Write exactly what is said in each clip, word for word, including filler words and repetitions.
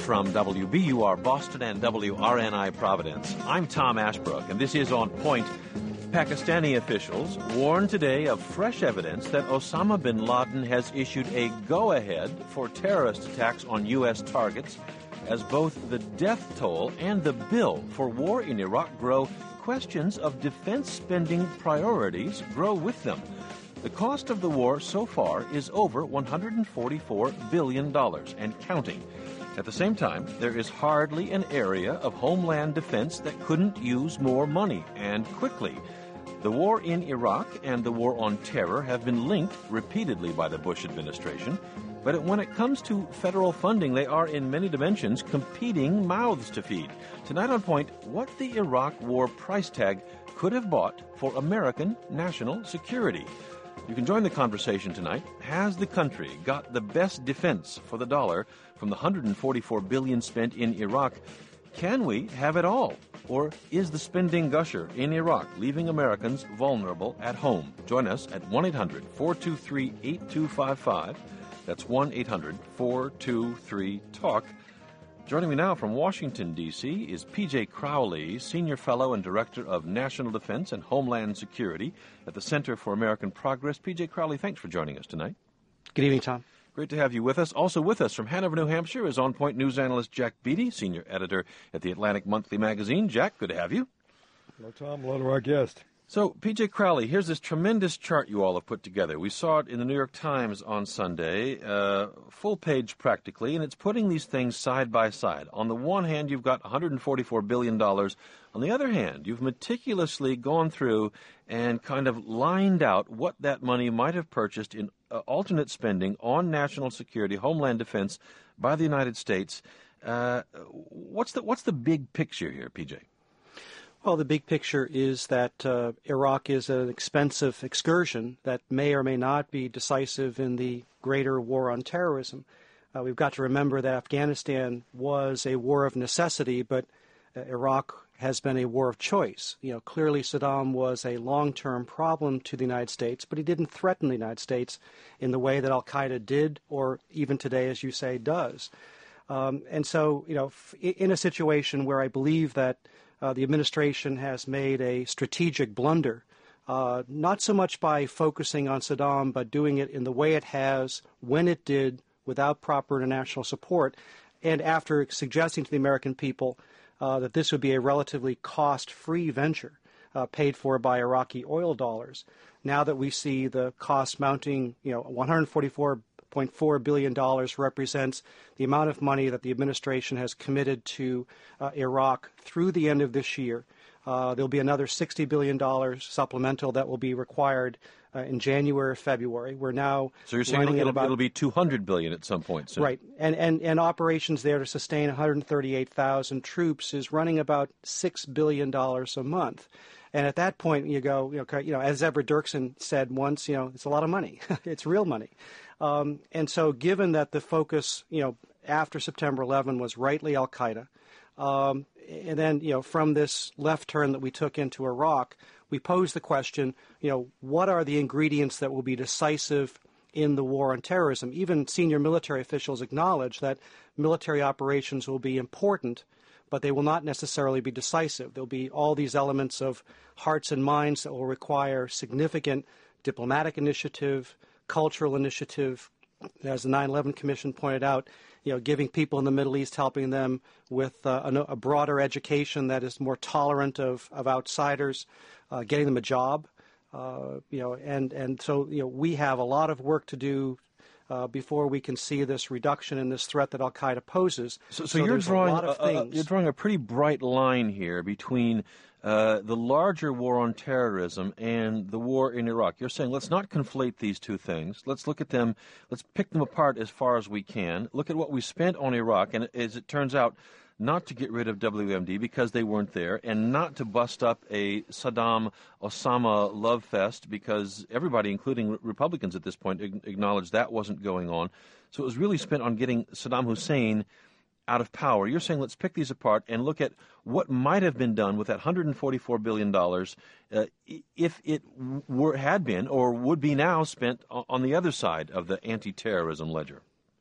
from W B U R Boston and W R N I Providence, I'm Tom Ashbrook, and this is On Point. Pakistani officials warn today of fresh evidence that Osama bin Laden has issued a go-ahead for terrorist attacks on U S targets. As both the death toll and the bill for war in Iraq grow, questions of defense spending priorities grow with them. The cost of the war so far is over one hundred forty-four billion dollars and counting. At the same time, there is hardly an area of homeland defense that couldn't use more money, and quickly. The war in Iraq and the war on terror have been linked repeatedly by the Bush administration, but when it comes to federal funding, they are in many dimensions competing mouths to feed. Tonight on Point, what the Iraq war price tag could have bought for American national security. You can join the conversation tonight. Has the country got the best defense for the dollar from the one hundred forty-four billion dollars spent in Iraq? Can we have it all? Or is the spending gusher in Iraq leaving Americans vulnerable at home? Join us at one eight hundred four two three eight two five five. That's one eight hundred four two three TALK. Joining me now from Washington, D C is P J Crowley, Senior Fellow and Director of National Defense and Homeland Security at the Center for American Progress. P J Crowley, thanks for joining us tonight. Good evening, Tom. Great to have you with us. Also with us from Hanover, New Hampshire is On Point news analyst Jack Beatty, Senior Editor at the Atlantic Monthly Magazine. Jack, good to have you. Hello, Tom. Hello to our guest. So, P J Crowley, here's this tremendous chart you all have put together. We saw it in the New York Times on Sunday, uh, full page practically, and it's putting these things side by side. On the one hand, you've got one hundred forty-four billion dollars. On the other hand, you've meticulously gone through and kind of lined out what that money might have purchased in uh, alternate spending on national security, homeland defense by the United States. Uh, what's the what's the big picture here, P J? Well, the big picture is that uh, Iraq is an expensive excursion that may or may not be decisive in the greater war on terrorism. Uh, we've got to remember that Afghanistan was a war of necessity, but uh, Iraq has been a war of choice. You know, clearly Saddam was a long-term problem to the United States, but he didn't threaten the United States in the way that al-Qaeda did, or even today, as you say, does. Um, and so, you know, f- in a situation where I believe that Uh, the administration has made a strategic blunder, uh, not so much by focusing on Saddam, but doing it in the way it has, when it did, without proper international support, and after suggesting to the American people uh, that this would be a relatively cost-free venture uh, paid for by Iraqi oil dollars. Now that we see the cost mounting, you know, one hundred forty-four point four billion dollars represents the amount of money that the administration has committed to uh, Iraq through the end of this year. Uh, there'll be another sixty billion dollars supplemental that will be required uh, in January or February. We're now So you're saying it'll, about, it'll be two hundred billion dollars at some point soon. Right. And, and, and operations there to sustain one hundred thirty-eight thousand troops is running about six billion dollars a month. And at that point, you go, you know, you know, as Everett Dirksen said once, you know, it's a lot of money. It's real money. Um, and so given that the focus, you know, after September eleventh was rightly al-Qaeda, um, and then, you know, from this left turn that we took into Iraq, we posed the question, you know, what are the ingredients that will be decisive in the war on terrorism? Even senior military officials acknowledge that military operations will be important, but they will not necessarily be decisive. There'll be all these elements of hearts and minds that will require significant diplomatic initiative, cultural initiative, as the nine eleven Commission pointed out, you know, giving people in the Middle East, helping them with uh, a, a broader education that is more tolerant of, of outsiders, uh, getting them a job, uh, you know, and, and so, you know, we have a lot of work to do Uh, before we can see this reduction in this threat that al-Qaeda poses. So, so, so you're drawing a lot of uh, things. you're drawing a pretty bright line here between uh, the larger war on terrorism and the war in Iraq. You're saying let's not conflate these two things. Let's look at them. Let's pick them apart as far as we can. Look at what we spent on Iraq, and as it turns out, not to get rid of W M D because they weren't there, and not to bust up a Saddam-Osama love fest because everybody, including Republicans at this point, acknowledged that wasn't going on. So it was really spent on getting Saddam Hussein out of power. You're saying let's pick these apart and look at what might have been done with that one hundred forty-four billion dollars uh, if it were, had been or would be now spent on the other side of the anti-terrorism ledger.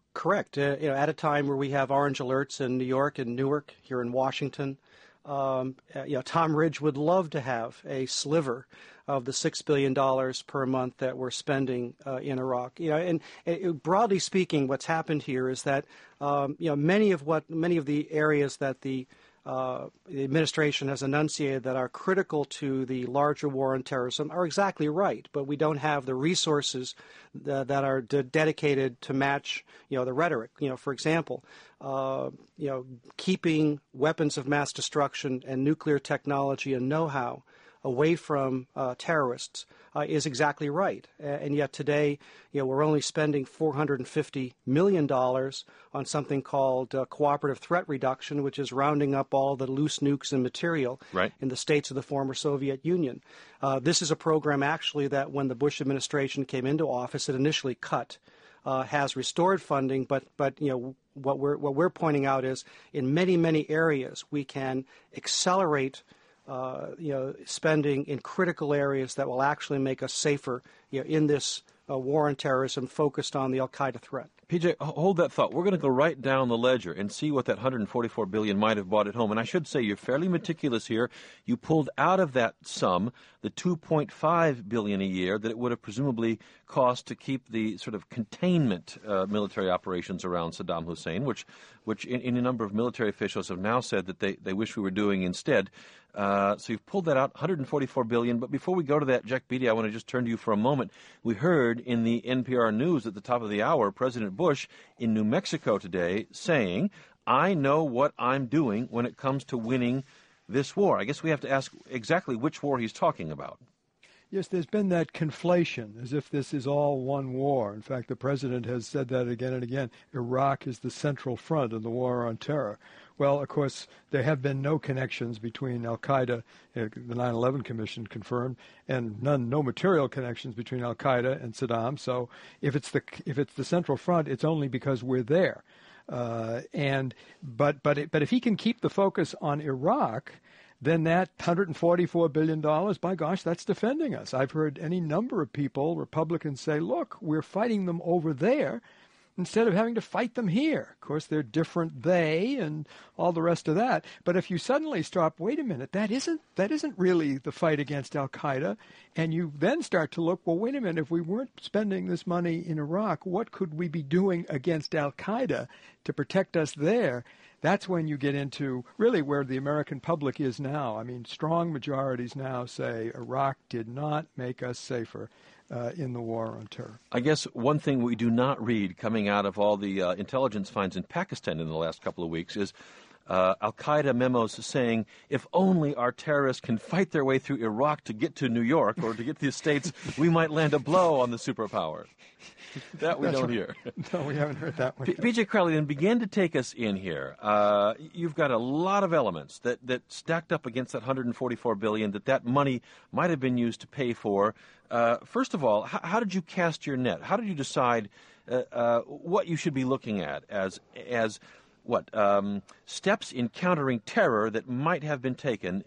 Correct. Uh, you know, at a time where we have orange alerts in New York and Newark, here in Washington, um, uh, you know, Tom Ridge would love to have a sliver of the six billion dollars per month that we're spending uh, in Iraq. You know, and, and broadly speaking, what's happened here is that um, you know many of what many of the areas that the Uh, the administration has enunciated that are critical to the larger war on terrorism are exactly right, but we don't have the resources th- that are de- dedicated to match, you know, the rhetoric. You know, for example, uh, you know, keeping weapons of mass destruction and nuclear technology and know-how away from uh, terrorists uh, is exactly right. Uh, and yet today, you know, we're only spending four hundred fifty million dollars on something called uh, cooperative threat reduction, which is rounding up all the loose nukes and material right. in the states of the former Soviet Union. Uh, this is a program actually that when the Bush administration came into office, it initially cut. Uh, has restored funding, but but you know what we're what we're pointing out is in many many areas we can accelerate Uh, you know, spending in critical areas that will actually make us safer, you know, in this uh, war on terrorism focused on the Al-Qaeda threat. P J, hold that thought. We're going to go right down the ledger and see what that one hundred forty-four billion dollars might have bought at home. And I should say you're fairly meticulous here. You pulled out of that sum the two point five billion dollars a year that it would have presumably cost to keep the sort of containment uh, military operations around Saddam Hussein, which, which in, in a number of military officials have now said that they, they wish we were doing instead. Uh, so you've pulled that out, one hundred forty-four billion dollars. But before we go to that, Jack Beatty, I want to just turn to you for a moment. We heard in the N P R News at the top of the hour, President Bush in New Mexico today saying, I know what I'm doing when it comes to winning this war. I guess we have to ask exactly which war he's talking about. Yes, there's been that conflation, as if this is all one war. In fact, the president has said that again and again. Iraq is the central front of the war on terror. Well, of course, there have been no connections between Al-Qaeda, uh, the nine eleven Commission confirmed, and none, no material connections between Al-Qaeda and Saddam. So if it's the if it's the central front, it's only because we're there. Uh, and but but it, but if he can keep the focus on Iraq, then that one hundred forty-four billion dollars, by gosh, that's defending us. I've heard any number of people, Republicans, say, look, we're fighting them over there instead of having to fight them here. Of course, they're different, they, and all the rest of that. But if you suddenly stop, wait a minute, that isn't that isn't really the fight against Al-Qaeda, and you then start to look, well, wait a minute, if we weren't spending this money in Iraq, what could we be doing against Al-Qaeda to protect us there? That's when you get into really where the American public is now. I mean, strong majorities now say Iraq did not make us safer uh, in the war on terror. I guess one thing we do not read coming out of all the uh, intelligence finds in Pakistan in the last couple of weeks is uh, Al-Qaeda memos saying, if only our terrorists can fight their way through Iraq to get to New York or to get to the States, we might land a blow on the superpower. That we That's don't right. hear. No, we haven't heard that one. P- P J Crowley, then begin to take us in here. Uh, you've got a lot of elements that, that stacked up against that one hundred forty-four billion dollars that that money might have been used to pay for. Uh, first of all, how, how did you cast your net? How did you decide uh, uh, what you should be looking at as as what um, steps in countering terror that might have been taken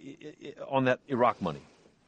uh, on that Iraq money?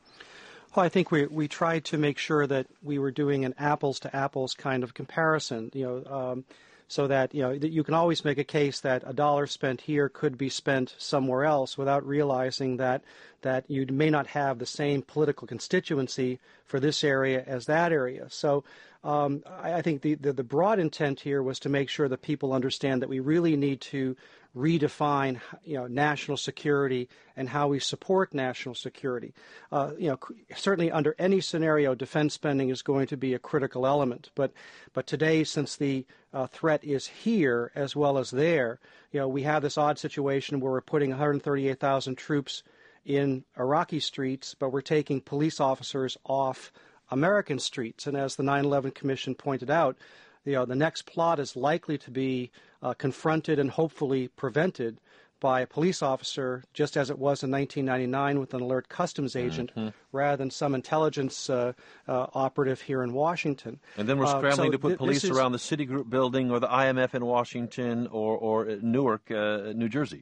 Well, I think we we tried to make sure that we were doing an apples to apples kind of comparison, you know, um, so that you know that you can always make a case that a dollar spent here could be spent somewhere else without realizing that that you may not have the same political constituency for this area as that area. So um, I, I think the, the the broad intent here was to make sure that people understand that we really need to redefine, you know, national security and how we support national security. Uh, you know, certainly under any scenario, defense spending is going to be a critical element. But but today, since the uh, threat is here as well as there, you know, we have this odd situation where we're putting one hundred thirty-eight thousand troops in Iraqi streets, but we're taking police officers off American streets. And as the nine eleven Commission pointed out, you know, the next plot is likely to be uh, confronted and hopefully prevented by a police officer, just as it was in nineteen ninety-nine with an alert customs agent, mm-hmm. rather than some intelligence uh, uh, operative here in Washington. And then we're scrambling uh, so to put th- police is, around the Citigroup building or the I M F in Washington or, or Newark, uh, New Jersey.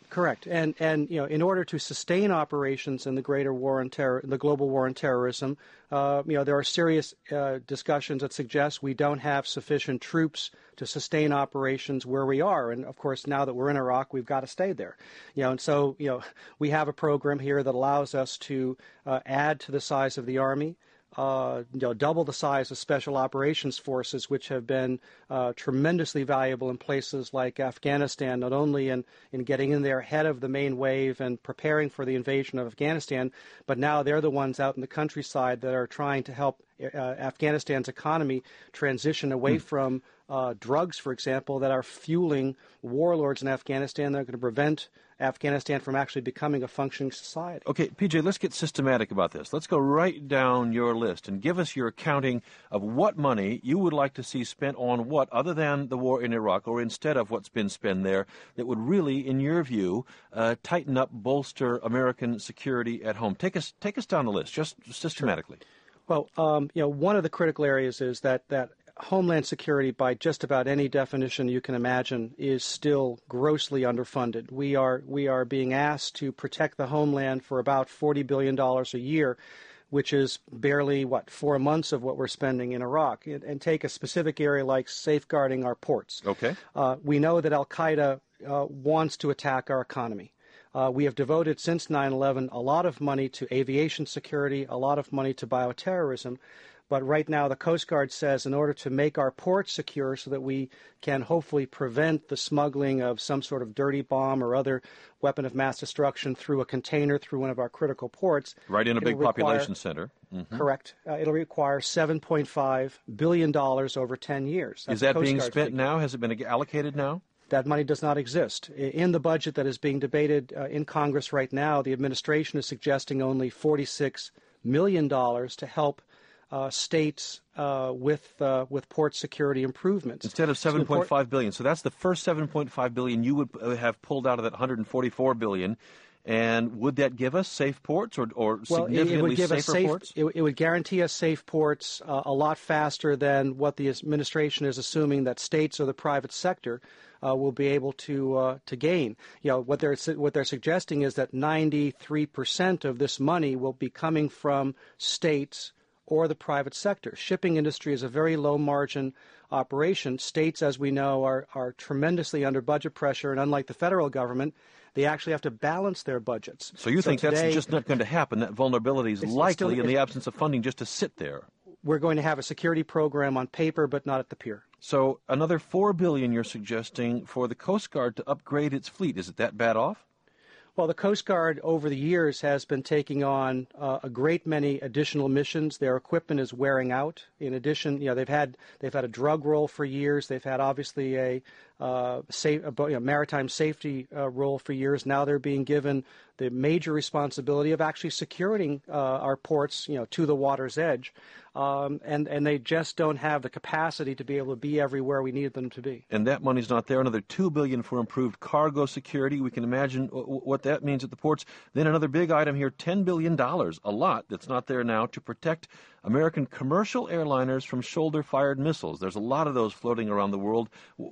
Correct, and and you know, in order to sustain operations in the greater war on terror, the global war on terrorism, uh, you know, there are serious uh, discussions that suggest we don't have sufficient troops to sustain operations where we are, and of course, now that we're in Iraq, we've got to stay there, you know, and so you know, we have a program here that allows us to uh, add to the size of the Army. Uh, you know, double the size of special operations forces, which have been uh, tremendously valuable in places like Afghanistan, not only in, in getting in there ahead of the main wave and preparing for the invasion of Afghanistan, but now they're the ones out in the countryside that are trying to help uh, Afghanistan's economy transition away mm. from uh, drugs, for example, that are fueling warlords in Afghanistan that are going to prevent Afghanistan from actually becoming a functioning society. Okay, P J, let's get systematic about this. Let's go right down your list and give us your accounting of what money you would like to see spent on what, other than the war in Iraq, or instead of what's been spent there, that would really, in your view, uh, tighten up, bolster American security at home. Take us take us down the list, just systematically. Sure. Well, um, you know, one of the critical areas is that that Homeland Security, by just about any definition you can imagine, is still grossly underfunded. We are we are being asked to protect the homeland for about forty billion dollars a year, which is barely, what, four months of what we're spending in Iraq. And, and take a specific area like safeguarding our ports. Okay. Uh, we know that al-Qaeda uh, wants to attack our economy. Uh, we have devoted, since nine eleven, a lot of money to aviation security, a lot of money to bioterrorism. But right now, the Coast Guard says in order to make our ports secure so that we can hopefully prevent the smuggling of some sort of dirty bomb or other weapon of mass destruction through a container through one of our critical ports. Right in a big require, population center. Mm-hmm. Correct. Uh, it'll require seven point five billion dollars over ten years. That's Is that being spent figure. now? Has it been allocated now? That money does not exist. In the budget that is being debated uh, in Congress right now, the administration is suggesting only forty-six million dollars to help Uh, states uh, with uh, with port security improvements instead of seven point five billion. So that's the first seven point five billion you would have pulled out of that one hundred forty-four billion. And would that give us safe ports or, or well, significantly it would give safer us safe, ports? It, it would guarantee us safe ports uh, a lot faster than what the administration is assuming that states or the private sector uh, will be able to uh, to gain. You know, what they're what they're suggesting is that ninety-three percent of this money will be coming from states or the private sector. Shipping industry is a very low-margin operation. States, as we know, are, are tremendously under budget pressure, and unlike the federal government, they actually have to balance their budgets. So you so think today, that's just not going to happen? That vulnerability is likely, still, in the absence of funding, just to sit there? We're going to have a security program on paper, but not at the pier. So another four billion dollars you're suggesting for the Coast Guard to upgrade its fleet. Is it that bad off? Well, the Coast Guard over the years has been taking on uh, a great many additional missions. Their equipment is wearing out. In addition, you know, they've had they've had a drug role for years. They've had obviously a, uh, safe, a you know, maritime safety uh, role for years. Now they're being given the major responsibility of actually securing uh, our ports, you know, to the water's edge. Um, and, and they just don't have the capacity to be able to be everywhere we need them to be. And that money's not there. Another two billion dollars for improved cargo security. We can imagine w- what that means at the ports. Then another big item here, ten billion dollars, a lot that's not there now, to protect American commercial airliners from shoulder-fired missiles. There's a lot of those floating around the world.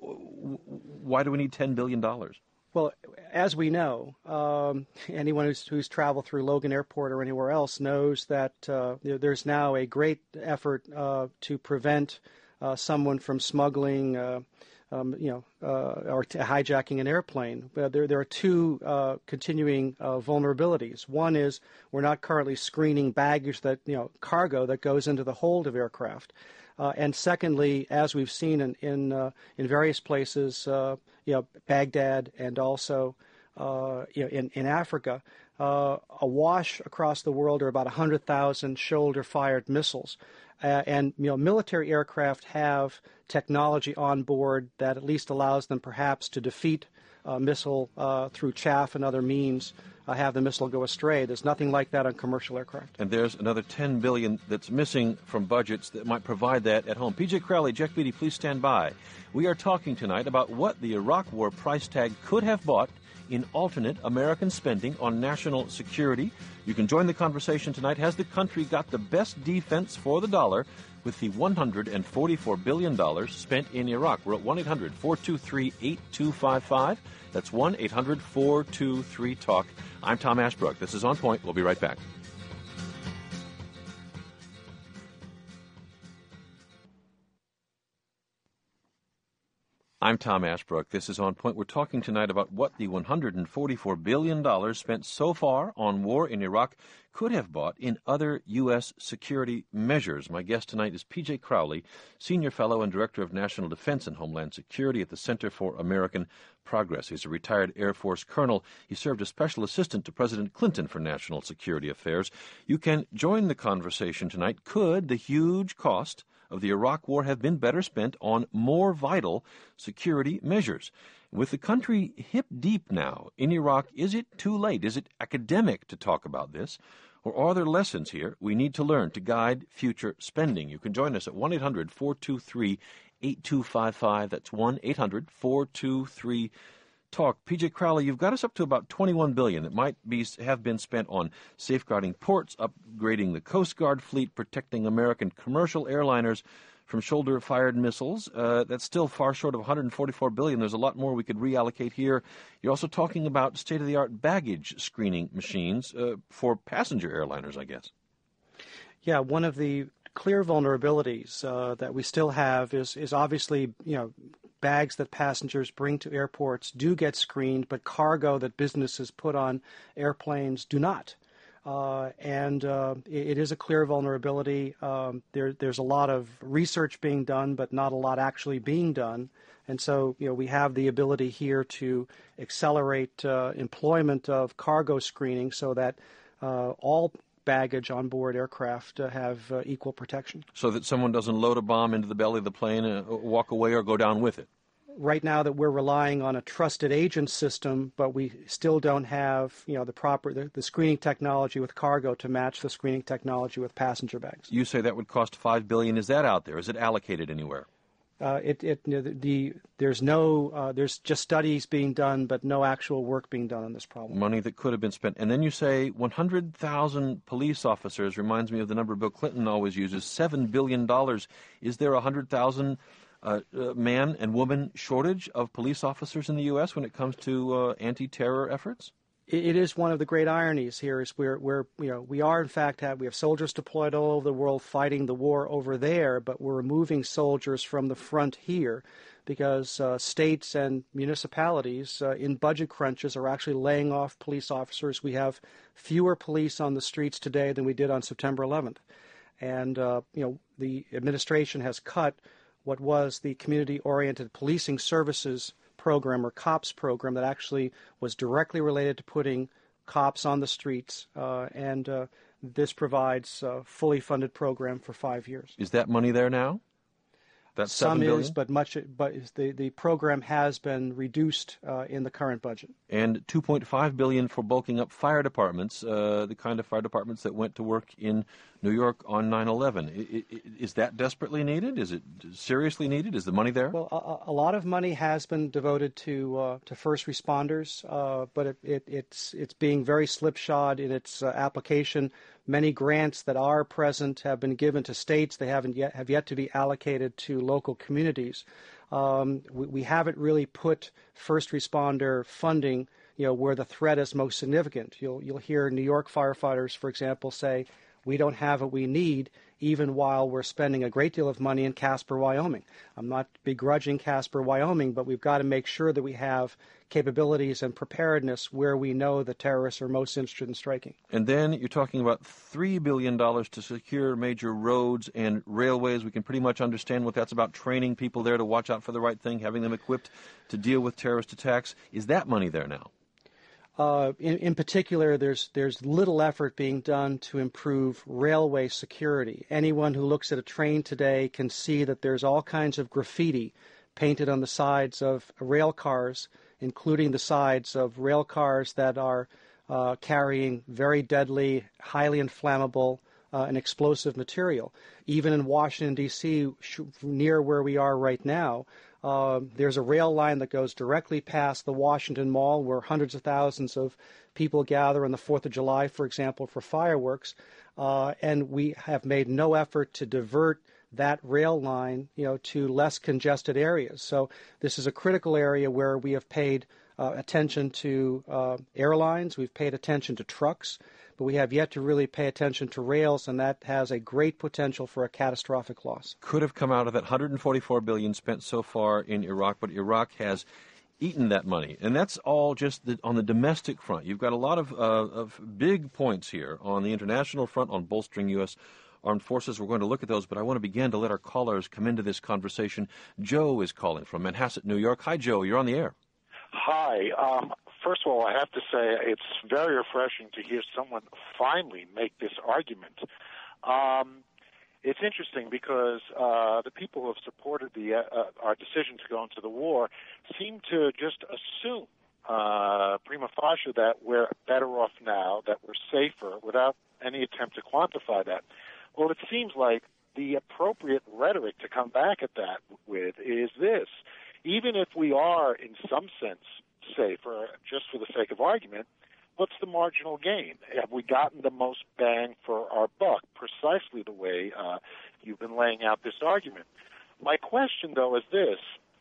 W- why do we need ten billion dollars? Well, as we know, um, anyone who's, who's traveled through Logan Airport or anywhere else knows that uh, there's now a great effort uh, to prevent uh, someone from smuggling, uh, um, you know, uh, or t- hijacking an airplane. Uh, there, there are two uh, continuing uh, vulnerabilities. One is we're not currently screening baggage that, you know, cargo that goes into the hold of aircraft. Uh, and secondly, as we've seen in in, uh, in various places, uh, you know, Baghdad and also uh, you know, in in Africa, uh, awash across the world are about one hundred thousand shoulder-fired missiles, uh, and you know, military aircraft have technology on board that at least allows them perhaps to defeat a missile uh, through chaff and other means. Uh, have the missile go astray. There's nothing like that on commercial aircraft. And there's another ten billion dollars that's missing from budgets that might provide that at home. P J Crowley, Jack Beatty, please stand by. We are talking tonight about what the Iraq War price tag could have bought in alternate American spending on national security. You can join the conversation tonight. Has the country got the best defense for the dollar with the one hundred forty-four billion dollars spent in Iraq? We're at one eight hundred four two three eight two five five. That's one eight hundred four two three talk. I'm Tom Ashbrook. This is On Point. We'll be right back. I'm Tom Ashbrook. This is On Point. We're talking tonight about what the one hundred forty-four billion dollars spent so far on war in Iraq could have bought in other U S security measures. My guest tonight is P J Crowley, Senior Fellow and Director of National Defense and Homeland Security at the Center for American Progress. He's a retired Air Force colonel. He served as Special Assistant to President Clinton for National Security Affairs. You can join the conversation tonight. Could the huge cost of the Iraq War have been better spent on more vital security measures? With the country hip deep now in Iraq, is it too late? Is it academic to talk about this? Or are there lessons here we need to learn to guide future spending? You can join us at one eight hundred four two three eight two five five. That's one eight hundred four two three talk. P J Crowley, you've got us up to about twenty-one billion dollars that might be have been spent on safeguarding ports, upgrading the Coast Guard fleet, protecting American commercial airliners from shoulder-fired missiles. Uh, that's still far short of one hundred forty-four billion dollars. There's a lot more we could reallocate here. You're also talking about state-of-the-art baggage screening machines uh, for passenger airliners, I guess. Yeah, one of the clear vulnerabilities uh, that we still have is is obviously, you know, bags that passengers bring to airports do get screened, but cargo that businesses put on airplanes do not. Uh, and uh, it, it is a clear vulnerability. Um, there, there's a lot of research being done, but not a lot actually being done. And so, you know, we have the ability here to accelerate uh, employment of cargo screening so that uh, all baggage on board aircraft uh, have uh, equal protection. So that someone doesn't load a bomb into the belly of the plane, uh, walk away, or go down with it. Right now that we're relying on a trusted agent system, but we still don't have, you know, the proper the, the screening technology with cargo to match the screening technology with passenger bags. You say that would cost five billion dollars. Is that out there? Is it allocated anywhere? Uh, it, it, you know, the, the there's no uh, there's just studies being done, but no actual work being done on this problem. Money that could have been spent. And then you say one hundred thousand police officers. Reminds me of the number Bill Clinton always uses, seven billion dollars. Is there a one hundred thousand uh, uh, man and woman shortage of police officers in the U S when it comes to uh, anti-terror efforts? It is one of the great ironies here is we're, we're you know, we are in fact have, we have soldiers deployed all over the world fighting the war over there, but we're removing soldiers from the front here because uh, states and municipalities uh, in budget crunches are actually laying off police officers. We have fewer police on the streets today than we did on September eleventh. And, uh, you know, the administration has cut what was the community-oriented policing services program or COPS program that actually was directly related to putting cops on the streets, uh, and uh, this provides a fully funded program for five years. Is that money there now? That's Some seven billion is, but much, but the the program has been reduced uh, in the current budget. And two point five billion dollars for bulking up fire departments, uh, the kind of fire departments that went to work in New York on nine eleven. I, I, is that desperately needed? Is it seriously needed? Is the money there? Well, a, a lot of money has been devoted to uh, to first responders, uh, but it, it, it's it's being very slipshod in its uh, application. Many grants that are present have been given to states. They haven't yet have yet to be allocated to local communities. Um, we, we haven't really put first responder funding, you know, where the threat is most significant. You'll you'll hear New York firefighters, for example, say, "We don't have what we need," even while we're spending a great deal of money in Casper, Wyoming. I'm not begrudging Casper, Wyoming, but we've got to make sure that we have capabilities and preparedness where we know the terrorists are most interested in striking. And then you're talking about three billion dollars to secure major roads and railways. We can pretty much understand what that's about, training people there to watch out for the right thing, having them equipped to deal with terrorist attacks. Is that money there now? Uh, in, in particular, there's there's little effort being done to improve railway security. Anyone who looks at a train today can see that there's all kinds of graffiti painted on the sides of rail cars, including the sides of rail cars that are uh, carrying very deadly, highly inflammable uh, and explosive material. Even in Washington, D C, sh- near where we are right now, uh, there's a rail line that goes directly past the Washington Mall where hundreds of thousands of people gather on the fourth of July, for example, for fireworks. Uh, and we have made no effort to divert that rail line, you know, to less congested areas. So this is a critical area where we have paid uh, attention to uh, airlines, we've paid attention to trucks, but we have yet to really pay attention to rails, and that has a great potential for a catastrophic loss. Could have come out of that one hundred forty-four billion dollars spent so far in Iraq, but Iraq has eaten that money, and that's all just the, on the domestic front. You've got a lot of, uh, of big points here on the international front on bolstering U S armed forces. We're going to look at those, but I want to begin to let our callers come into this conversation. Joe is calling from Manhasset, New York. Hi, Joe. You're on the air. Hi. Um, first of all, I have to say it's very refreshing to hear someone finally make this argument. Um, it's interesting because uh, the people who have supported the, uh, our decision to go into the war seem to just assume uh, prima facie that we're better off now, that we're safer, without any attempt to quantify that. Well, it seems like the appropriate rhetoric to come back at that with is this. Even if we are, in some sense, safer, just for the sake of argument, what's the marginal gain? Have we gotten the most bang for our buck? Precisely the way uh, you've been laying out this argument. My question, though, is this.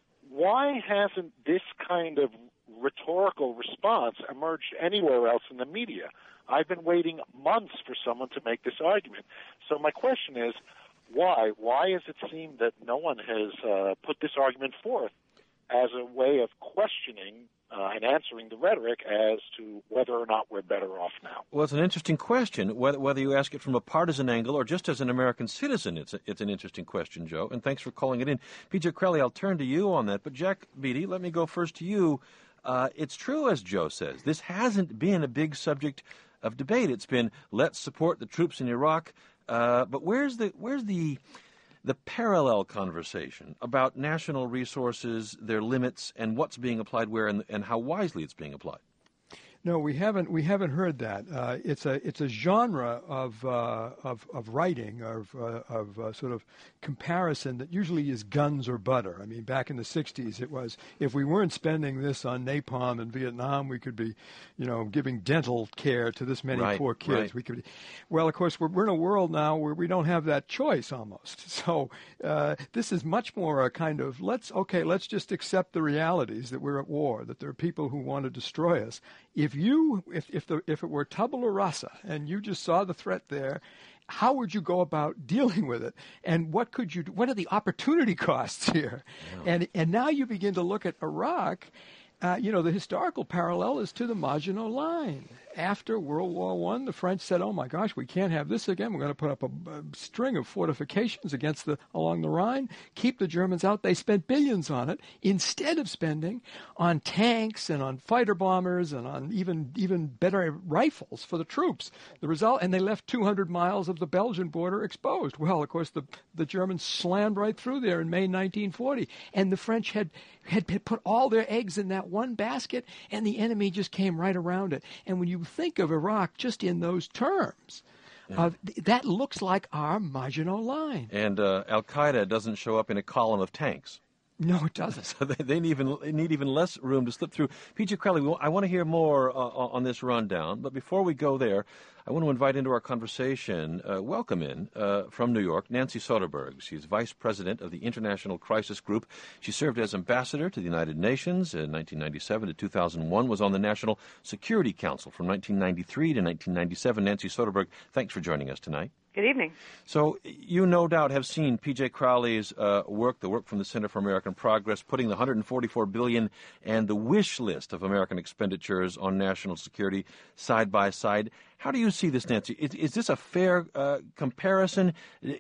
Why hasn't this kind of rhetorical response emerged anywhere else in the media? I've been waiting months for someone to make this argument. So my question is, why? Why does it seem that no one has uh, put this argument forth as a way of questioning uh, and answering the rhetoric as to whether or not we're better off now? Well, it's an interesting question. Whether, whether you ask it from a partisan angle or just as an American citizen, it's a, it's an interesting question, Joe, and thanks for calling it in. P J Crowley, I'll turn to you on that, but Jack Beatty, let me go first to you. Uh, it's true, as Joe says, this hasn't been a big subject of debate. It's been, let's support the troops in Iraq, uh, but where's the where's the the parallel conversation about national resources, their limits, and what's being applied where, and, and how wisely it's being applied? No, we haven't. We haven't heard that. Uh, it's a it's a genre of uh, of of writing of uh, of uh, sort of comparison that usually is guns or butter. I mean, back in the sixties, it was if we weren't spending this on napalm in Vietnam, we could be, you know, giving dental care to this many right, poor kids. Right. We could. Well, of course, we're, we're in a world now where we don't have that choice almost. So uh, this is much more a kind of let's okay, let's just accept the realities that we're at war, that there are people who want to destroy us. If you, if if the if it were tabula rasa and you just saw the threat there, how would you go about dealing with it? And what could you do? What are the opportunity costs here? Yeah. And and now you begin to look at Iraq. Uh, you know, the historical parallel is to the Maginot Line. After World War One, the French said, "Oh my gosh, we can't have this again. We're going to put up a, a string of fortifications against the along the Rhine, keep the Germans out." They spent billions on it instead of spending on tanks and on fighter bombers and on even even better rifles for the troops. The result, and they left two hundred miles of the Belgian border exposed. Well, of course, the the Germans slammed right through there in May nineteen forty, and the French had had put all their eggs in that one basket, and the enemy just came right around it. And when you think of Iraq just in those terms, yeah. uh, th- that looks like our Maginot Line. And uh, Al-Qaeda doesn't show up in a column of tanks. No, it doesn't. So they, they need even need even less room to slip through. P J Crowley, I want to hear more uh, on this rundown, but before we go there, I want to invite into our conversation, uh, welcome in, uh, from New York, Nancy Soderberg. She's Vice President of the International Crisis Group. She served as Ambassador to the United Nations in nineteen ninety-seven to two thousand one, was on the National Security Council from nineteen ninety-three to nineteen ninety-seven. Nancy Soderberg, thanks for joining us tonight. Good evening. So you no doubt have seen P J Crowley's uh, work, the work from the Center for American Progress, putting the one hundred forty-four billion dollars and the wish list of American expenditures on national security side by side. How do you see this, Nancy? Is, is this a fair uh, comparison?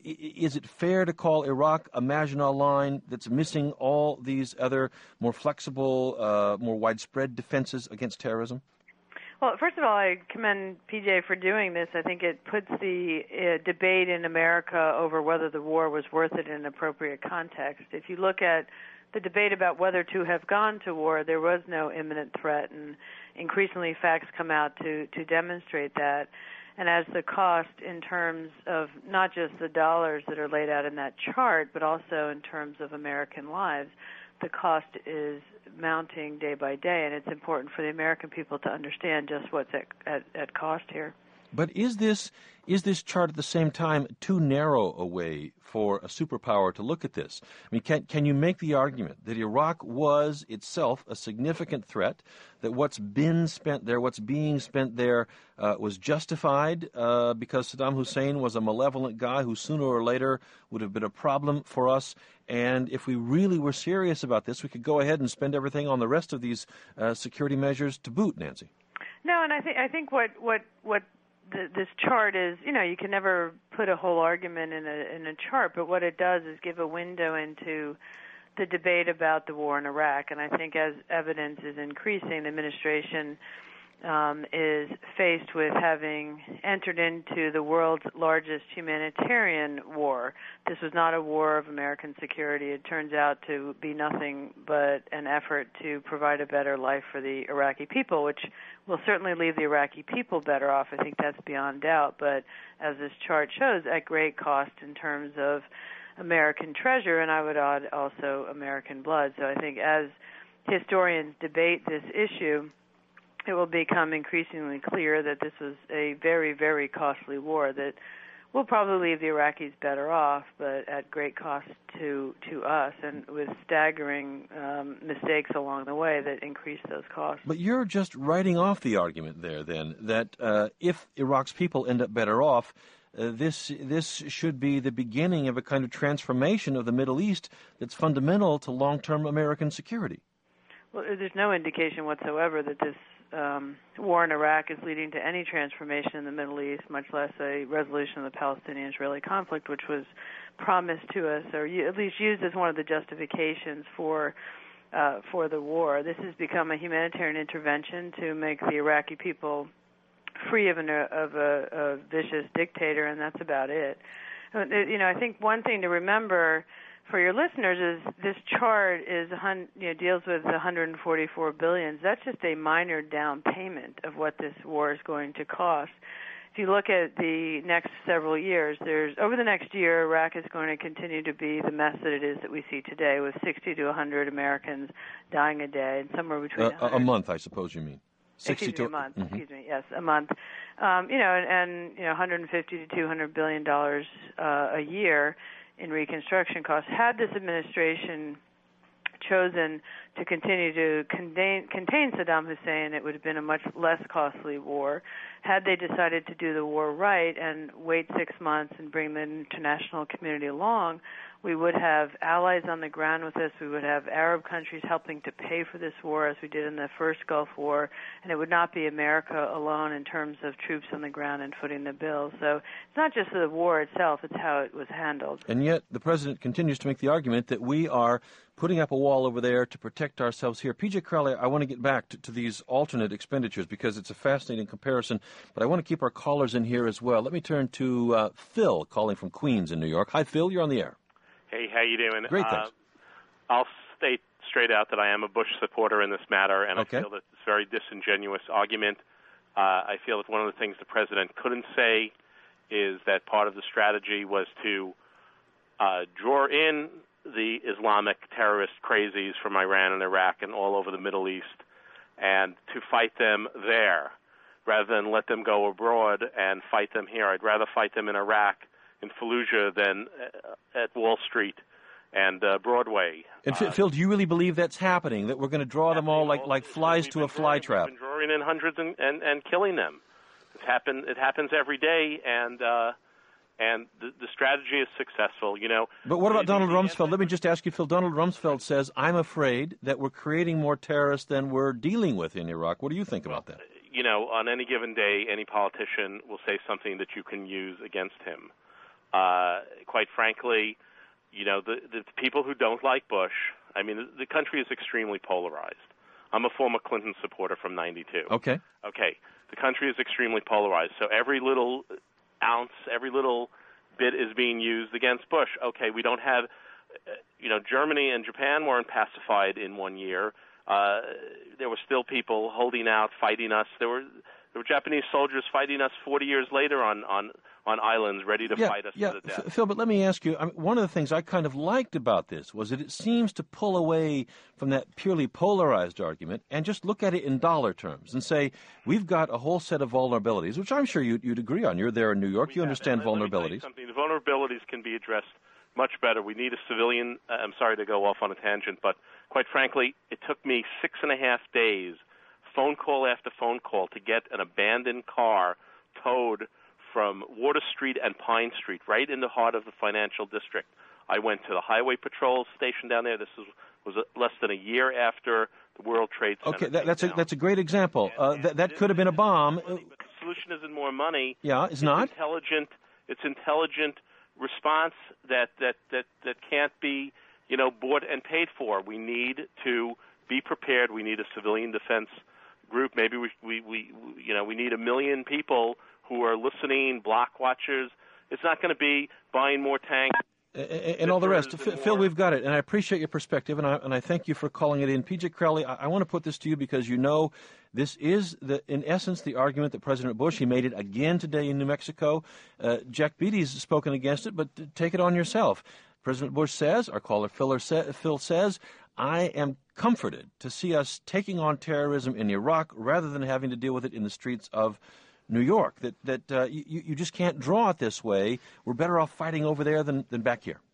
Is it fair to call Iraq a Maginot Line that's missing all these other more flexible, uh, more widespread defenses against terrorism? Well, first of all, I commend P J for doing this. I think it puts the uh, debate in America over whether the war was worth it in an appropriate context. If you look at the debate about whether to have gone to war, there was no imminent threat, and increasingly facts come out to, to demonstrate that. And as the cost in terms of not just the dollars that are laid out in that chart, but also in terms of American lives, the cost is mounting day by day, and it's important for the American people to understand just what's at, at, at cost here. But is this is this chart at the same time too narrow a way for a superpower to look at this? I mean, can can you make the argument that Iraq was itself a significant threat, that what's been spent there, what's being spent there, uh, was justified uh, because Saddam Hussein was a malevolent guy who sooner or later would have been a problem for us, and if we really were serious about this, we could go ahead and spend everything on the rest of these uh, security measures to boot, Nancy? No, and I think I think what what what The, this chart is, you know, you can never put a whole argument in a in a chart, but what it does is give a window into the debate about the war in Iraq. And I think as evidence is increasing, the administration um, is faced with having entered into the world's largest humanitarian war. This was not a war of American security. It turns out to be nothing but an effort to provide a better life for the Iraqi people, which will certainly leave the Iraqi people better off. I think that's beyond doubt. But as this chart shows, at great cost in terms of American treasure, and I would add also American blood. So I think as historians debate this issue, it will become increasingly clear that this was a very, very costly war that will probably leave the Iraqis better off, but at great cost to to us, and with staggering um, mistakes along the way that increase those costs. But you're just writing off the argument there, then, that uh, if Iraq's people end up better off, uh, this this should be the beginning of a kind of transformation of the Middle East that's fundamental to long-term American security. Well, there's no indication whatsoever that this Um, war in Iraq is leading to any transformation in the Middle East, much less a resolution of the Palestinian-Israeli conflict, which was promised to us, or at least used as one of the justifications for uh, for the war. This has become a humanitarian intervention to make the Iraqi people free of, an, of a, a vicious dictator, and that's about it. You know, I think one thing to remember for your listeners is this chart is you know deals with one hundred forty-four billion dollars. That's just a minor down payment of what this war is going to cost. If you look at the next several years, there's over the next year, Iraq is going to continue to be the mess that it is that we see today, with sixty to one hundred Americans dying a day, and somewhere between uh, a month, I suppose you mean. sixty excuse to me, a month. Mm-hmm. Excuse me. Yes, a month. Um, you know, and, and you know, one hundred fifty to two hundred billion dollars uh, a year in reconstruction costs. Had this administration chosen to continue to contain, contain Saddam Hussein, it would have been a much less costly war. Had they decided to do the war right and wait six months and bring the international community along, we would have allies on the ground with us. We would have Arab countries helping to pay for this war, as we did in the first Gulf War, and it would not be America alone in terms of troops on the ground and footing the bill. So it's not just the war itself, it's how it was handled. And yet the President continues to make the argument that we are putting up a wall over there to protect ourselves here. P J Crowley, I want to get back to, to these alternate expenditures because it's a fascinating comparison, but I want to keep our callers in here as well. Let me turn to uh, Phil, calling from Queens in New York. Hi, Phil, you're on the air. Hey, how you doing? Great, thanks. Uh, I'll state straight out that I am a Bush supporter in this matter, and okay. I feel that it's a very disingenuous argument. Uh, I feel that one of the things the President couldn't say is that part of the strategy was to uh, draw in the Islamic terrorist crazies from Iran and Iraq and all over the Middle East and to fight them there rather than let them go abroad and fight them here. I'd rather fight them in Iraq, in Fallujah, than at Wall Street and uh, Broadway. And uh, Phil, do you really believe that's happening, that we're going to draw them all like, like flies to a fly trap? We've been drawing in hundreds and, and, and killing them. It's happen, it happens every day, and uh, and the, the strategy is successful, you know. But what about Donald Rumsfeld? Let me just ask you, Phil. Donald Rumsfeld says, I'm afraid that we're creating more terrorists than we're dealing with in Iraq. What do you think about that? You know, on any given day, any politician will say something that you can use against him. Uh, quite frankly, you know, the, the people who don't like Bush, I mean, the, the country is extremely polarized. I'm a former Clinton supporter from ninety-two. Okay. Okay. The country is extremely polarized. So every little ounce, every little bit is being used against Bush. Okay, we don't have, you know, Germany and Japan weren't pacified in one year. Uh, there were still people holding out, fighting us. There were There were Japanese soldiers fighting us forty years later on, on, on islands ready to yeah, fight us yeah. to the death. F- Phil, but let me ask you, I mean, one of the things I kind of liked about this was that it seems to pull away from that purely polarized argument and just look at it in dollar terms and say, we've got a whole set of vulnerabilities, which I'm sure you'd, you'd agree on. You're there in New York. We you have, understand let, vulnerabilities. Let me tell you something. The vulnerabilities can be addressed much better. We need a civilian. Uh, I'm sorry to go off on a tangent, but quite frankly, it took me six and a half days, phone call after phone call, to get an abandoned car towed from Water Street and Pine Street, right in the heart of the financial district. I went to the Highway Patrol station down there. This was, was a, less than a year after the World Trade Center. Okay, that, that's down. a that's a great example. And, uh, and that that it could have been a bomb. Money, but the solution isn't more money. Yeah, it's, it's not. Intelligent. It's intelligent response that, that, that, that can't be, you know, bought and paid for. We need to be prepared. We need a civilian defense group. Maybe we, we, we you know, we need a million people who are listening, block watchers. It's not going to be buying more tanks. And, and all the rest. F- Phil, we've got it, and I appreciate your perspective, and I, and I thank you for calling it in. P J Crowley, I, I want to put this to you because you know this is, the, in essence, the argument that President Bush, he made it again today in New Mexico. Uh, Jack Beatty's spoken against it, but take it on yourself. President Bush says, our caller Phil, Phil says, I am comforted to see us taking on terrorism in Iraq rather than having to deal with it in the streets of New York, that that uh, you, you just can't draw it this way. We're better off fighting over there than, than back here.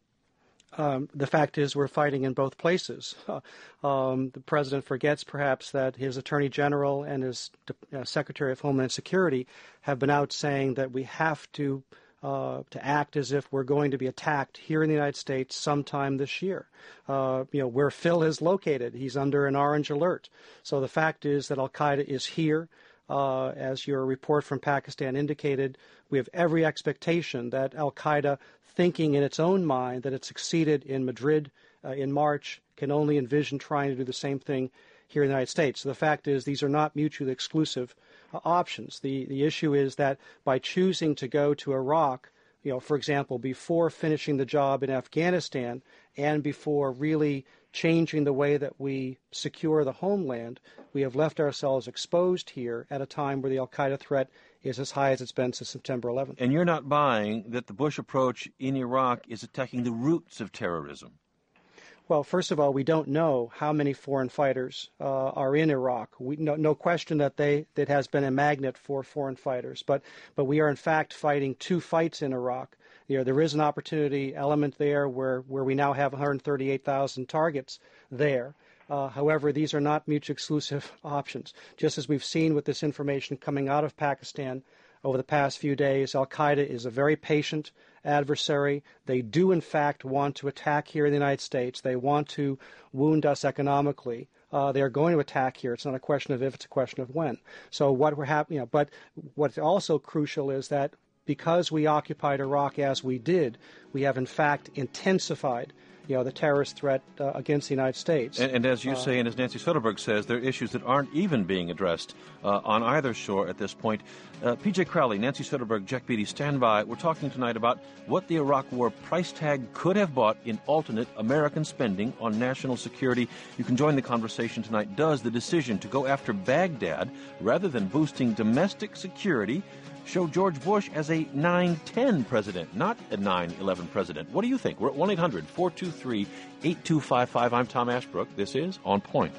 Um, the fact is we're fighting in both places. Uh, um, the president forgets perhaps that his attorney general and his uh, secretary of Homeland Security have been out saying that we have to uh, to act as if we're going to be attacked here in the United States sometime this year. Uh, you know, where Phil is located, he's under an orange alert. So the fact is that Al-Qaeda is here. Uh, as your report from Pakistan indicated, we have every expectation that Al-Qaeda, thinking in its own mind that it succeeded in Madrid uh, in March, can only envision trying to do the same thing here in the United States. So the fact is these are not mutually exclusive uh, options. The, the issue is that by choosing to go to Iraq, you know, for example, before finishing the job in Afghanistan and before really changing the way that we secure the homeland, we have left ourselves exposed here at a time where the Al-Qaeda threat is as high as it's been since September eleventh. And you're not buying that the Bush approach in Iraq is attacking the roots of terrorism? Well, first of all, we don't know how many foreign fighters uh, are in Iraq. We, no, no question that they that has been a magnet for foreign fighters, but but we are in fact fighting two fights in Iraq. You know, there is an opportunity element there where, where we now have one hundred thirty-eight thousand targets there. Uh, however, these are not mutually exclusive options. Just as we've seen with this information coming out of Pakistan over the past few days, Al-Qaeda is a very patient adversary. They do, in fact, want to attack here in the United States. They want to wound us economically. Uh, they are going to attack here. It's not a question of if, it's a question of when. So what we're hap- you know, but what's also crucial is that because we occupied Iraq as we did, we have in fact intensified, you know, the terrorist threat uh, against the United States. And, and as you uh, say, and as Nancy Soderberg says, there are issues that aren't even being addressed uh, on either shore at this point. Uh, P J Crowley, Nancy Soderberg, Jack Beatty, stand by. We're talking tonight about what the Iraq War price tag could have bought in alternate American spending on national security. You can join the conversation tonight. Does the decision to go after Baghdad rather than boosting domestic security show George Bush as a nine ten president, not a nine eleven president? What do you think? We're at one eight hundred four two three eight two five five. I'm Tom Ashbrook. This is On Point.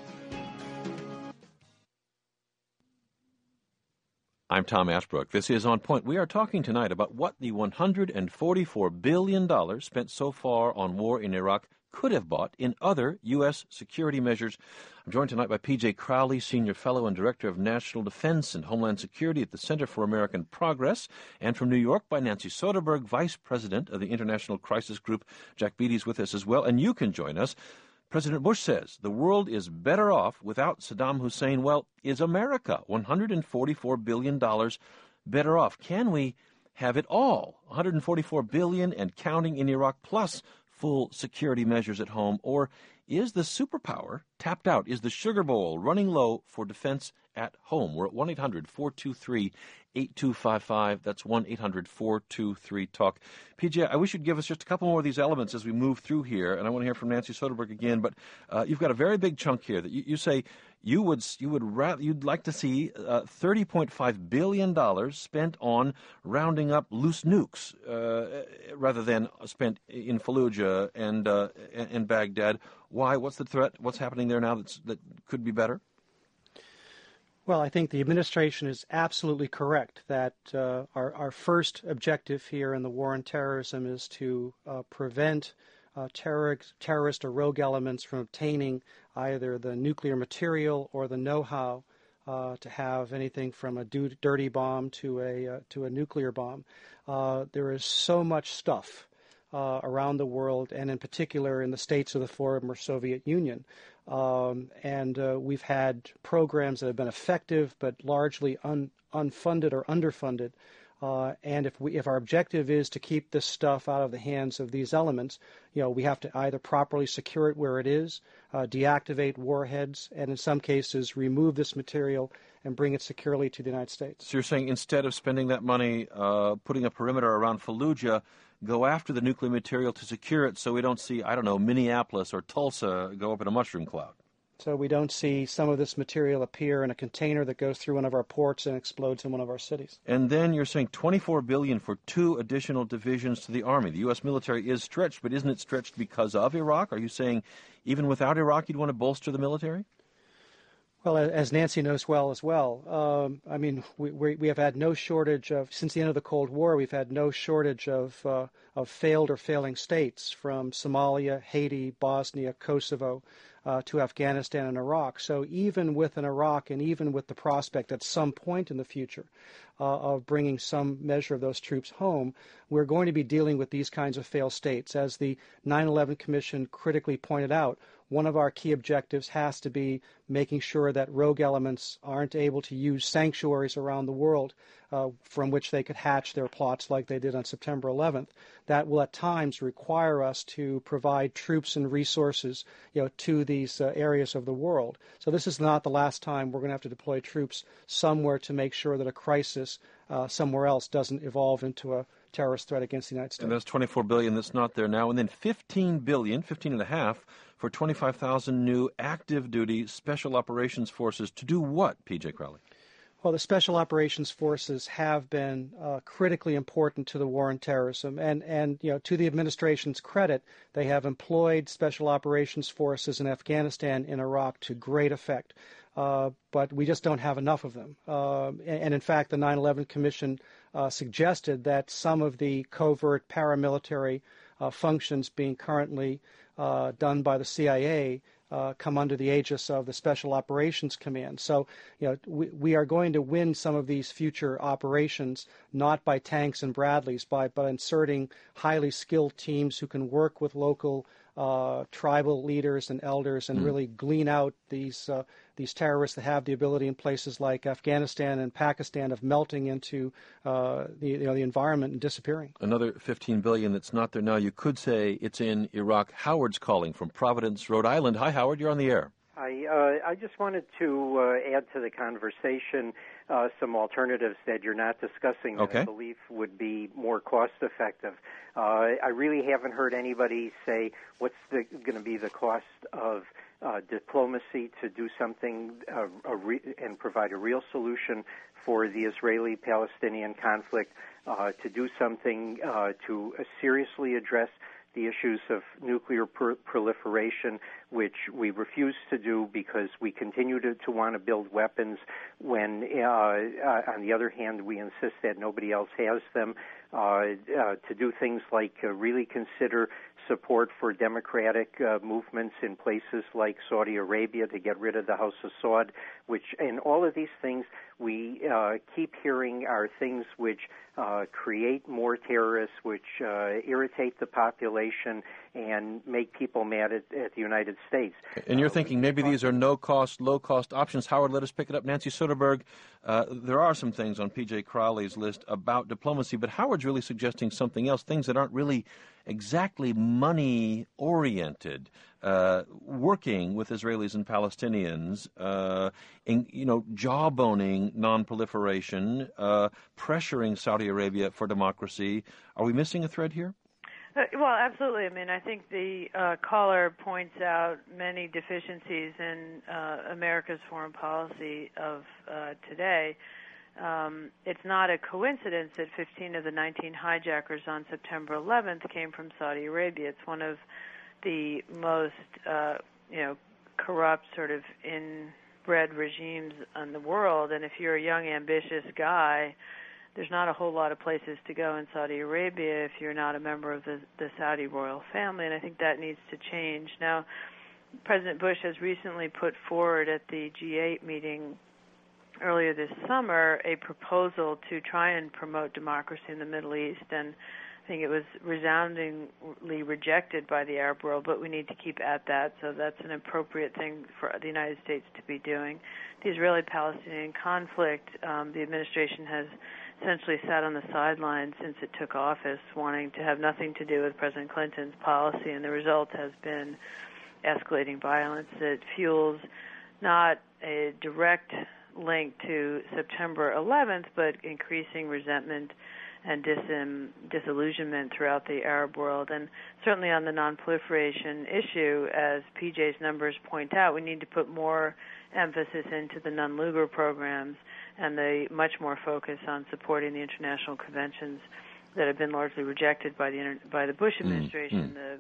I'm Tom Ashbrook. This is On Point. We are talking tonight about what the one hundred forty-four billion dollars spent so far on war in Iraq could have bought in other U S security measures. I'm joined tonight by P J Crowley, Senior Fellow and Director of National Defense and Homeland Security at the Center for American Progress, and from New York by Nancy Soderberg, Vice President of the International Crisis Group. Jack Beatty's with us as well, and you can join us. President Bush says the world is better off without Saddam Hussein. Well, is America one hundred forty-four billion dollars better off? Can we have it all? one hundred forty-four billion dollars and counting in Iraq, plus full security measures at home? Or is the superpower tapped out? Is the sugar bowl running low for defense at home? We're at one eight hundred four two three eight two five five. That's one eight hundred four two three talk. P J, I wish you'd give us just a couple more of these elements as we move through here, and I want to hear from Nancy Soderberg again, but uh, you've got a very big chunk here that you, you say you would you would rather you'd like to see uh, thirty point five billion dollars spent on rounding up loose nukes uh, rather than spent in Fallujah and uh, and Baghdad. Why? What's the threat? What's happening there now that's, that could be better? Well, I think the administration is absolutely correct that uh, our, our first objective here in the war on terrorism is to uh, prevent uh, terror, terrorist or rogue elements from obtaining either the nuclear material or the know-how uh, to have anything from a do- dirty bomb to a uh, to a nuclear bomb. Uh, there is so much stuff uh, around the world, and in particular in the states of the former Soviet Union. Um, and uh, we've had programs that have been effective but largely un- unfunded or underfunded. Uh, and if we, if our objective is to keep this stuff out of the hands of these elements, you know, we have to either properly secure it where it is, uh, deactivate warheads, and in some cases remove this material and bring it securely to the United States. So you're saying instead of spending that money uh, putting a perimeter around Fallujah, go after the nuclear material to secure it so we don't see, I don't know, Minneapolis or Tulsa go up in a mushroom cloud. So we don't see some of this material appear in a container that goes through one of our ports and explodes in one of our cities. And then you're saying twenty-four billion dollars for two additional divisions to the Army. The U S military is stretched, but isn't it stretched because of Iraq? Are you saying even without Iraq you'd want to bolster the military? Well, as Nancy knows well as well, um, I mean, we, we we have had no shortage of, since the end of the Cold War, we've had no shortage of uh, of failed or failing states, from Somalia, Haiti, Bosnia, Kosovo, uh, to Afghanistan and Iraq. So even with an Iraq, and even with the prospect at some point in the future uh, of bringing some measure of those troops home, we're going to be dealing with these kinds of failed states. As the nine eleven Commission critically pointed out, one of our key objectives has to be making sure that rogue elements aren't able to use sanctuaries around the world uh, from which they could hatch their plots like they did on September eleventh. That will at times require us to provide troops and resources, you know, to these uh, areas of the world. So this is not the last time we're going to have to deploy troops somewhere to make sure that a crisis uh, somewhere else doesn't evolve into a terrorist threat against the United States. And there's twenty-four billion dollars that's not there now, and then fifteen billion dollars, fifteen and a half for twenty-five thousand new active duty special operations forces to do what, P J Crowley? Well, the Special Operations Forces have been uh, critically important to the war on terrorism, and, and you know, to the administration's credit, they have employed Special Operations Forces in Afghanistan and Iraq to great effect. Uh, but we just don't have enough of them. Uh, and, and in fact, the nine eleven Commission uh, suggested that some of the covert paramilitary uh, functions being currently uh, done by the C I A Uh, come under the aegis of the Special Operations Command. So, you know, we, we are going to win some of these future operations not by tanks and Bradleys, by but inserting highly skilled teams who can work with local uh, tribal leaders and elders and mm. really glean out these uh, these terrorists that have the ability in places like Afghanistan and Pakistan of melting into uh, the you know the environment and disappearing. Another fifteen billion dollars that's not there now. You could say it's in Iraq. Howard's calling from Providence, Rhode Island. Hi, Howard. You're on the air. Hi. Uh, I just wanted to uh, add to the conversation uh, some alternatives that you're not discussing that okay. I believe would be more cost-effective. Uh, I really haven't heard anybody say what's going to be the cost of uh, diplomacy to do something uh, a re- and provide a real solution for the Israeli-Palestinian conflict, uh, to do something uh, to uh, seriously address the issues of nuclear pr- proliferation, which we refuse to do because we continue to, to want to build weapons when, uh, uh, on the other hand, we insist that nobody else has them, uh, uh, to do things like uh, really consider support for democratic uh, movements in places like Saudi Arabia to get rid of the House of Saud, which, and all of these things we uh, keep hearing are things which uh, create more terrorists, which uh, irritate the population, and make people mad at, at the United States. And you're uh, thinking maybe these are no-cost, low-cost options. Howard, let us pick it up. Nancy Soderberg, uh, there are some things on P J Crowley's list about diplomacy, but Howard's really suggesting something else, things that aren't really exactly money-oriented, uh, working with Israelis and Palestinians, uh, in, you know, jawboning non-proliferation, uh, pressuring Saudi Arabia for democracy. Are we missing a thread here? Uh, well, absolutely. I mean, I think the uh, caller points out many deficiencies in uh, America's foreign policy of uh, today. Um, it's not a coincidence that fifteen of the nineteen hijackers on September eleventh came from Saudi Arabia. It's one of the most, uh, you know, corrupt, sort of inbred regimes in the world. And if you're a young, ambitious guy, there's not a whole lot of places to go in Saudi Arabia if you're not a member of the, the Saudi royal family, and I think that needs to change. Now, President Bush has recently put forward at the G eight meeting earlier this summer a proposal to try and promote democracy in the Middle East, and I think it was resoundingly rejected by the Arab world, but we need to keep at that, so that's an appropriate thing for the United States to be doing. The Israeli-Palestinian conflict, um, the administration has essentially sat on the sidelines since it took office, wanting to have nothing to do with President Clinton's policy, and the result has been escalating violence that fuels not a direct link to September eleventh, but increasing resentment and dis- disillusionment throughout the Arab world. And certainly on the non-proliferation issue, as P J's numbers point out, we need to put more emphasis into the non-Lugar programs and the much more focus on supporting the international conventions that have been largely rejected by the inter- by the Bush administration, mm, mm. the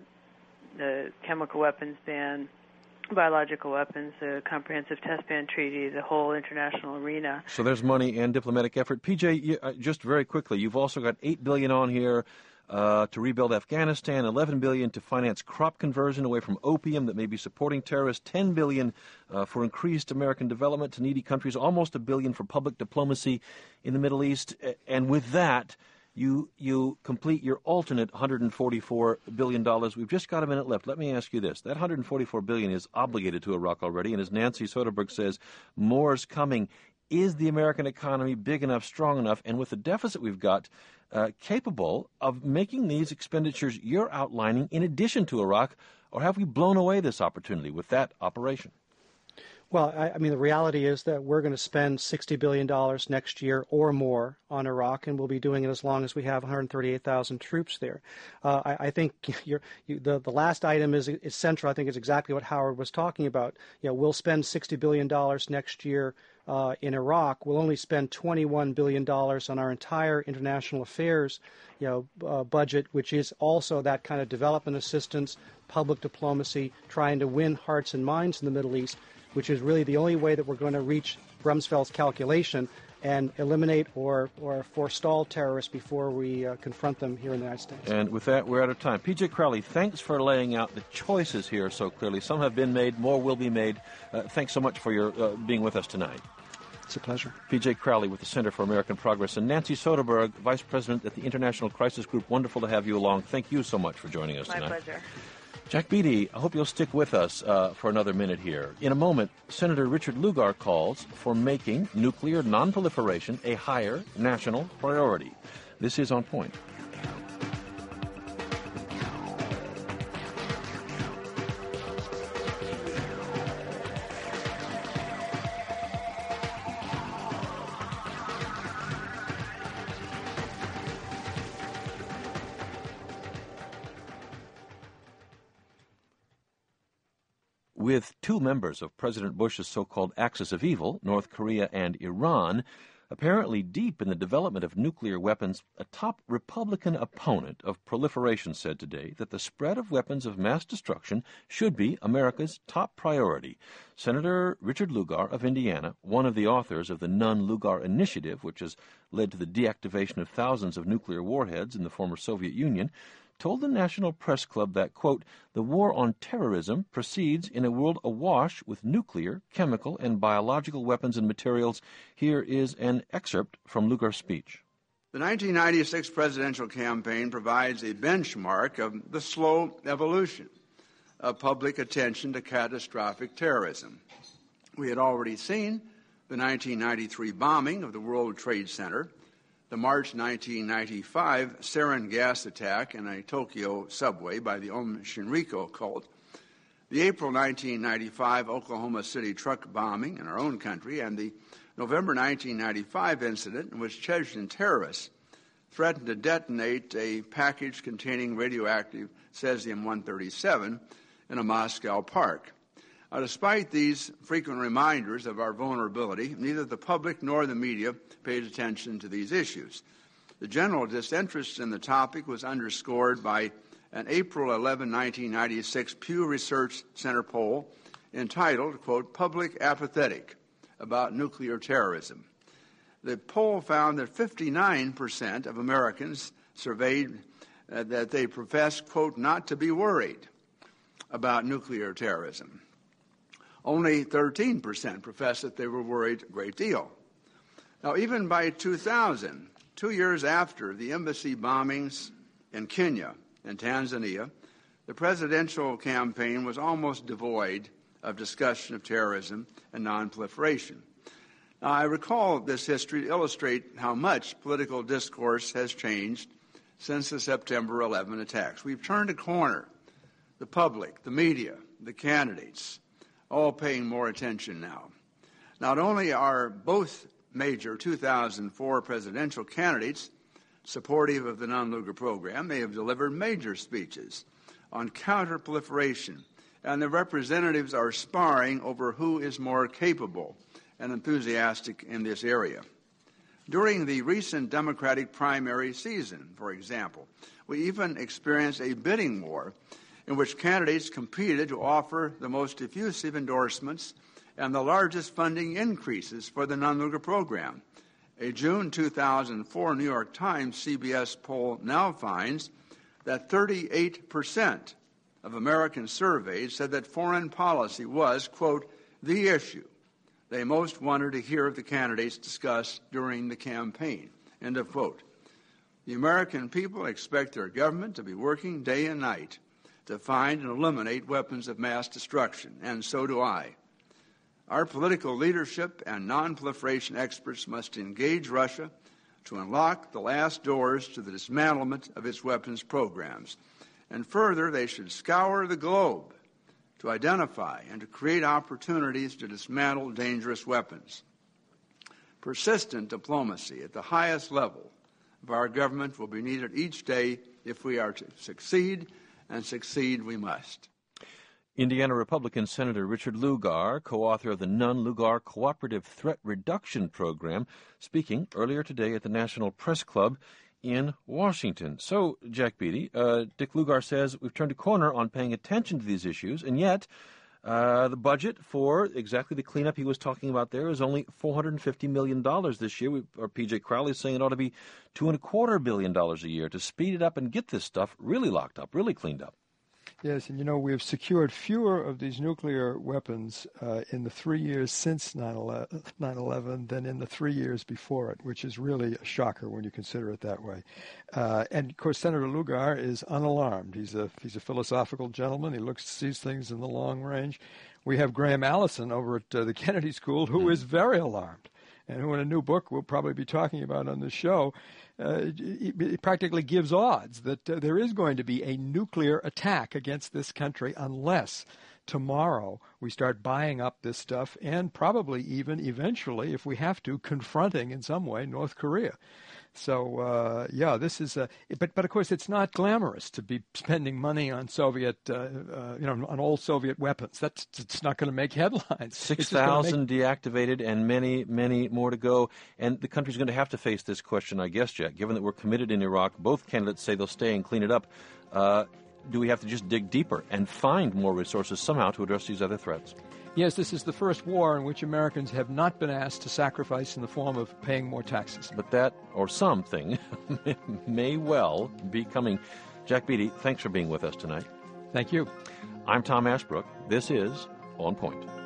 the chemical weapons ban, biological weapons, the comprehensive test ban treaty, the whole international arena. So there's money and diplomatic effort. P J, you, uh, just very quickly, you've also got eight billion dollars on here uh, to rebuild Afghanistan, eleven billion dollars to finance crop conversion away from opium that may be supporting terrorists, ten billion dollars uh, for increased American development to needy countries, almost a billion for public diplomacy in the Middle East. And with that, you you complete your alternate one hundred forty-four billion dollars. We've just got a minute left. Let me ask you this. That one hundred forty-four billion dollars is obligated to Iraq already, and as Nancy Soderberg says, more's coming. Is the American economy big enough, strong enough, and with the deficit we've got, uh, capable of making these expenditures you're outlining in addition to Iraq, or have we blown away this opportunity with that operation? Well, I, I mean, the reality is that we're going to spend sixty billion dollars next year or more on Iraq, and we'll be doing it as long as we have one hundred thirty-eight thousand troops there. Uh, I, I think you're, you, the, the last item is, is central. I think it's exactly what Howard was talking about. You know, we'll spend sixty billion dollars next year uh, in Iraq. We'll only spend twenty-one billion dollars on our entire international affairs you know, uh, budget, which is also that kind of development assistance, public diplomacy, trying to win hearts and minds in the Middle East, which is really the only way that we're going to reach Rumsfeld's calculation and eliminate or, or forestall terrorists before we uh, confront them here in the United States. And with that, we're out of time. P J Crowley, thanks for laying out the choices here so clearly. Some have been made, more will be made. Uh, thanks so much for your uh, being with us tonight. It's a pleasure. P J Crowley with the Center for American Progress, and Nancy Soderberg, Vice President at the International Crisis Group. Wonderful to have you along. Thank you so much for joining us My tonight. My pleasure. Jack Beatty, I hope you'll stick with us uh, for another minute here. In a moment, Senator Richard Lugar calls for making nuclear nonproliferation a higher national priority. This is On Point. With two members of President Bush's so-called axis of evil, North Korea and Iran, apparently deep in the development of nuclear weapons, a top Republican opponent of proliferation said today that the spread of weapons of mass destruction should be America's top priority. Senator Richard Lugar of Indiana, one of the authors of the Nunn-Lugar Initiative, which has led to the deactivation of thousands of nuclear warheads in the former Soviet Union, told the National Press Club that, quote, the war on terrorism proceeds in a world awash with nuclear, chemical, and biological weapons and materials. Here is an excerpt from Lugar's speech. The nineteen ninety-six presidential campaign provides a benchmark of the slow evolution of public attention to catastrophic terrorism. We had already seen the nineteen ninety-three bombing of the World Trade Center, the March nineteen ninety-five sarin gas attack in a Tokyo subway by the Om Shinriko cult, the April nineteen ninety-five Oklahoma City truck bombing in our own country, and the November nineteen ninety-five incident in which Chechen terrorists threatened to detonate a package containing radioactive cesium one thirty-seven in a Moscow park. Now, despite these frequent reminders of our vulnerability, neither the public nor the media paid attention to these issues. The general disinterest in the topic was underscored by an April eleventh, nineteen ninety-six Pew Research Center poll entitled, quote, Public Apathetic about Nuclear Terrorism. The poll found that fifty-nine percent of Americans surveyed uh, that they professed, quote, not to be worried about nuclear terrorism. Only thirteen percent professed that they were worried a great deal. Now, even by two thousand, two years after the embassy bombings in Kenya and Tanzania, the presidential campaign was almost devoid of discussion of terrorism and nonproliferation. Now, I recall this history to illustrate how much political discourse has changed since the September eleventh attacks. We've turned a corner. The public, the media, the candidates, all paying more attention now. Not only are both major two thousand four presidential candidates supportive of the non-Lugar program, they have delivered major speeches on counterproliferation, and the representatives are sparring over who is more capable and enthusiastic in this area. During the recent Democratic primary season, for example, we even experienced a bidding war in which candidates competed to offer the most effusive endorsements and the largest funding increases for the non-Lugar program. A June two thousand four New York Times C B S poll now finds that thirty-eight percent of Americans surveyed said that foreign policy was, quote, the issue they most wanted to hear the candidates discuss during the campaign, end of quote. The American people expect their government to be working day and night to find and eliminate weapons of mass destruction, and so do I. Our political leadership and non-proliferation experts must engage Russia to unlock the last doors to the dismantlement of its weapons programs. And further, they should scour the globe to identify and to create opportunities to dismantle dangerous weapons. Persistent diplomacy at the highest level of our government will be needed each day if we are to succeed, and succeed we must. Indiana Republican Senator Richard Lugar, co-author of the Nunn-Lugar Cooperative Threat Reduction Program, speaking earlier today at the National Press Club in Washington. So, Jack Beatty, uh, Dick Lugar says we've turned a corner on paying attention to these issues, and yet uh, the budget for exactly the cleanup he was talking about there is only four hundred fifty million dollars this year. We, or P J Crowley is saying it ought to be two and a quarter billion dollars a year to speed it up and get this stuff really locked up, really cleaned up. Yes, and you know, we have secured fewer of these nuclear weapons uh, in the three years since nine eleven than in the three years before it, which is really a shocker when you consider it that way. Uh, and, of course, Senator Lugar is unalarmed. He's a he's a philosophical gentleman. He looks sees things in the long range. We have Graham Allison over at uh, the Kennedy School, who is very alarmed, and who in a new book we'll probably be talking about on the show, uh, it practically gives odds that uh, there is going to be a nuclear attack against this country unless tomorrow we start buying up this stuff and probably even eventually, if we have to, confronting in some way North Korea. So, uh, yeah, this is, a, but, but of course it's not glamorous to be spending money on Soviet, uh, uh, you know, on old Soviet weapons. That's, it's not going to make headlines. six thousand make... deactivated and many, many more to go. And the country's going to have to face this question, I guess, Jack, given that we're committed in Iraq. Both candidates say they'll stay and clean it up. Uh, do we have to just dig deeper and find more resources somehow to address these other threats? Yes, this is the first war in which Americans have not been asked to sacrifice in the form of paying more taxes. But that, or something, may well be coming. Jack Beatty, thanks for being with us tonight. Thank you. I'm Tom Ashbrook. This is On Point.